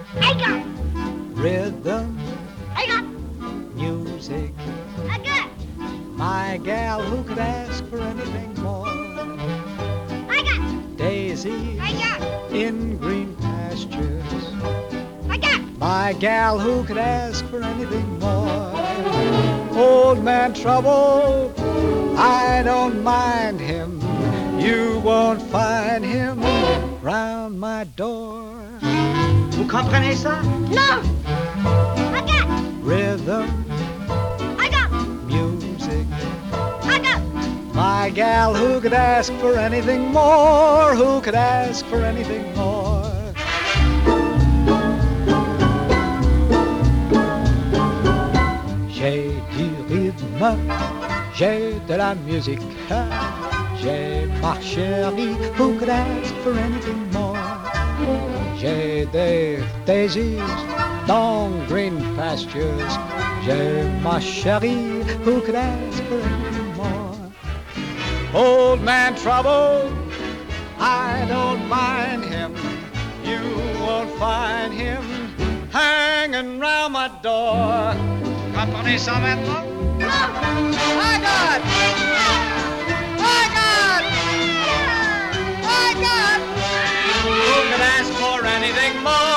I got. Rhythm, I got. music. I got. My gal, who could ask for anything more? I got. Daisy I got. in green pastures. I got. My gal, who could ask for anything more? Old man Trouble, I don't mind him. You won't find him round my door. Vous comprenez ça? No. I got. Rhythm, I got. music. I got. My gal, who could ask for anything more? Who could ask for anything more? J'ai du rythme, j'ai de la musique, j'ai ma chérie, who could ask for anything more? J'ai des daisies dans green pastures, j'ai ma chérie, who could ask for anything more? Old man Trouble, I don't mind him, you won't find him hanging round my door. Comprenez ça maintenant? I got! Who could ask for anything more?